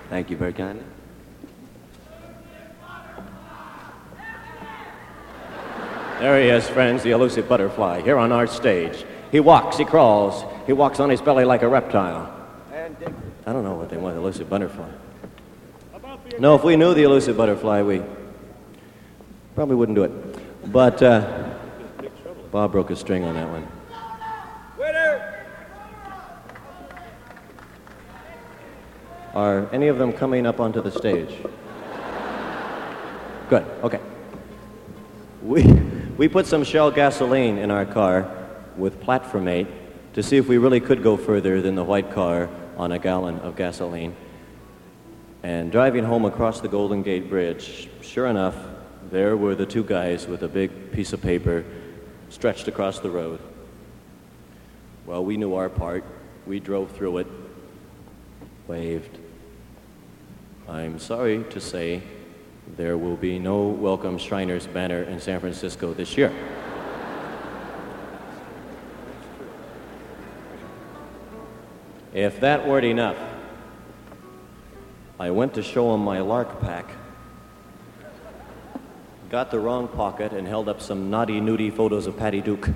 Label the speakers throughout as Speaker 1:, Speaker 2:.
Speaker 1: Thank you very kindly. There he is, friends, the elusive butterfly, here on our stage. He walks, he crawls, he walks on his belly like a reptile. I don't know what they want, the elusive butterfly. No, if we knew the elusive butterfly, we probably wouldn't do it. But Bob broke a string on that one.
Speaker 2: Winner!
Speaker 1: Are any of them coming up onto the stage? Good, okay. We put some Shell gasoline in our car with platformate to see if we really could go further than the white car on a gallon of gasoline. And driving home across the Golden Gate Bridge, sure enough, there were the two guys with a big piece of paper stretched across the road. Well, we knew our part. We drove through it, waved. I'm sorry to say there will be no Welcome Shriners banner in San Francisco this year. If that weren't enough, I went to show him my lark pack, got the wrong pocket, and held up some naughty, nudie photos of Patty Duke.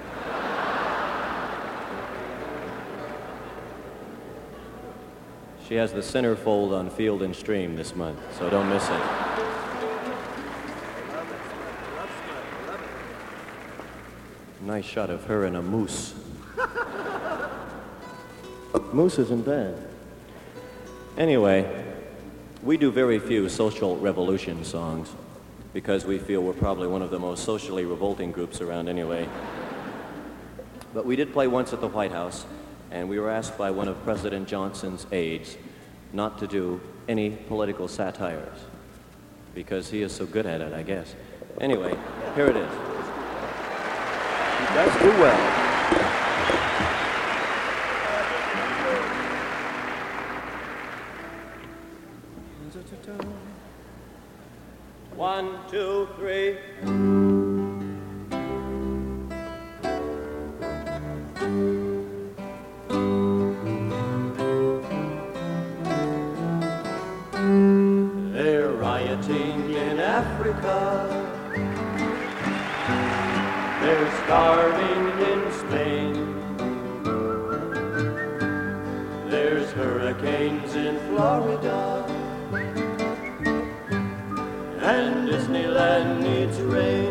Speaker 1: She has the centerfold on Field and Stream this month, so don't miss it. Nice shot of her and a moose. Moose isn't bad. Anyway, we do very few social revolution songs because we feel we're probably one of the most socially revolting groups around anyway. But we did play once at the White House, and we were asked by one of President Johnson's aides not to do any political satires because he is so good at it, I guess. Anyway, here it is. He does do well. One, two, three. They're rioting in Africa. They're starving in Spain. There's hurricanes in Florida. And Disneyland needs rain.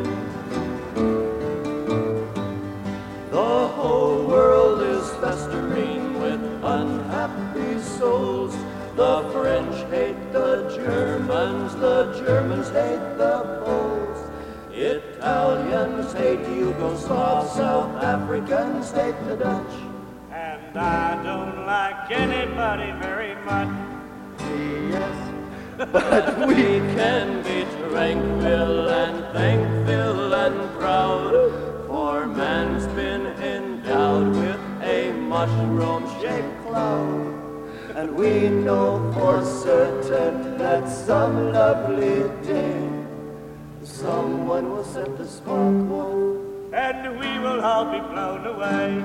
Speaker 1: The whole world is festering with unhappy souls. The French hate the Germans hate the Poles. Italians hate Yugoslavs, South Africans hate the Dutch.
Speaker 2: And I don't like anybody very much.
Speaker 1: Yes. But we can be tranquil and thankful and proud, for man's been endowed with a mushroom-shaped cloud. And we know for certain that some lovely day someone will set the spark off,
Speaker 2: And we will all be blown away.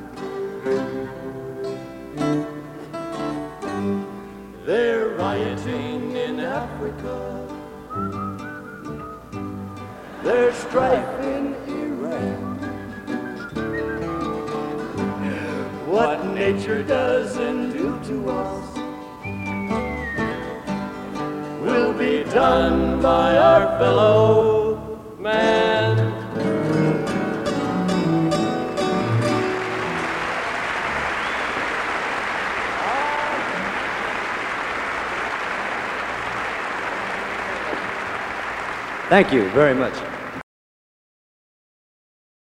Speaker 1: They're rioting in Africa. There's strife in Iran. What nature doesn't do to us will be done by our fellow man. Thank you very much.